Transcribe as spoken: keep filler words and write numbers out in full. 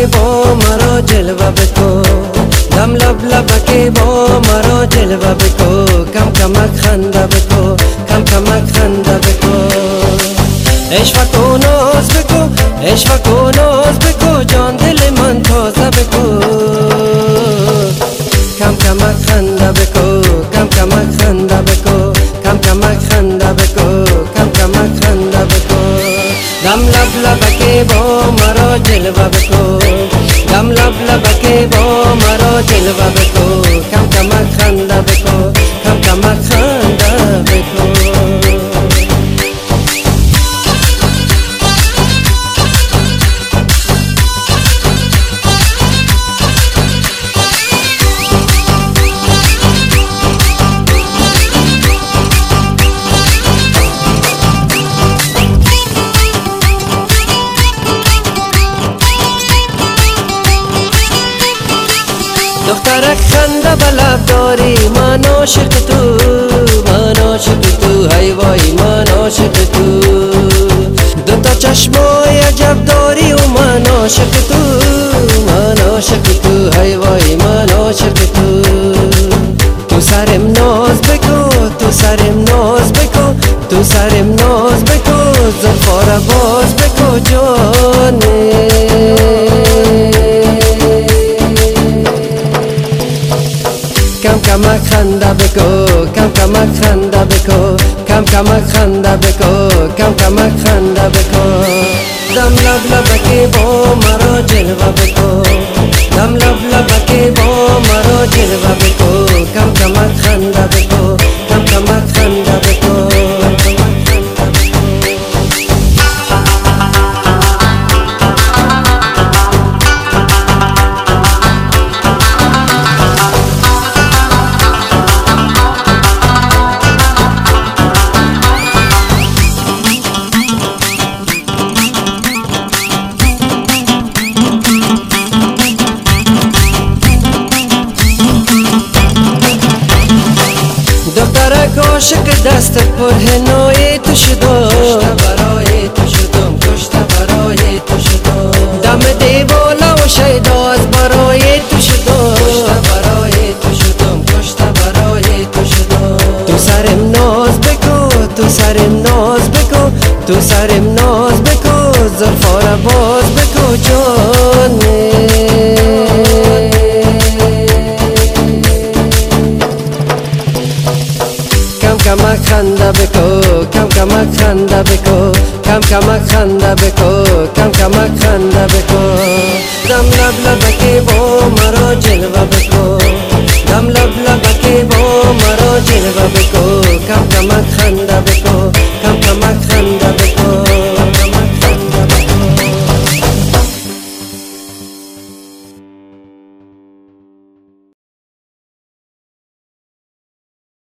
با مرا جلوه بکو، دم لب لبکی با مرا جلوه بکو، کم کمک خنده بکو، کم کمک خنده بکو. عشق و ناز بکو، عشق و ناز بکو، جان دل من تازه بکو، کم کمک خنده بکو، کم کمک خنده بکو، کم کمک خنده بکو، کم کمک خنده بکو. دم لب لبکی با مرا جلوه بکو، دم لب لبکی با مرا جلوه بکو، کم کمک خنده بکو، کم کمک خنده بکو. دخترک خنده بلب داری، من عاشق تو، من عاشق تو، هی وای من عاشق تو. دوتا چشمای عجب داری و من عاشق تو، من عاشق تو، هی وای من عاشق تو. تو سرم ناز بکو، تو سرم ناز بکو، تو سرم ناز بکو، زلفا را باز بکو جانه. کم کمک خنده بکو، کم کمک خنده بکو، کم کمک خنده بکو، کم کمک خنده بکو. دم لب لبکی با مرا جلوه بکو، دم لب لبکی با مرا جلوه بکو، کم کمک خنده بکو، کم کمک خنده بکو. دخترک عاشق دستت پر حنای تو شدم، کشته برای تو شدم، کشته برای تو شدم. دم دیوالا و شیدا از برای تو شدم، کشته برای تو شدم، کشته برای تو شدم. تو سرم ناز بکو، تو سرم ناز بکو، تو سرم ناز بکو، زلفا را باز بکو جانه. کم کمک خنده بکو، کم کمک خنده بکو، کم کمک خنده بکو، کم کمک خنده بکو. دم لب لبکی با مرا جلوه بکو، دم لب لبکی با مرا جلوه بکو، کم کمک خنده